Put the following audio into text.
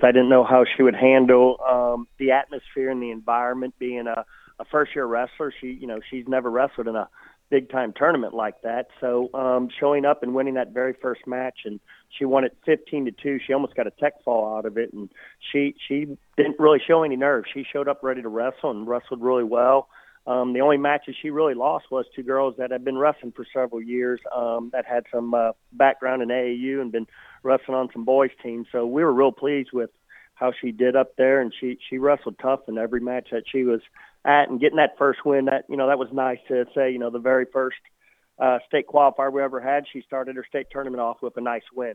I didn't know how she would handle the atmosphere and the environment. Being a first-year wrestler, she's never wrestled in a big-time tournament like that. So showing up and winning that very first match, and she won it 15-2. She almost got a tech fall out of it, and she didn't really show any nerves. She showed up ready to wrestle and wrestled really well. The only matches she really lost was two girls that had been wrestling for several years that had some background in AAU and been wrestling on some boys teams. So we were real pleased with how she did up there, and she wrestled tough in every match that she was at, and getting that first win, that was nice to say. The very first state qualifier we ever had, she started her state tournament off with a nice win.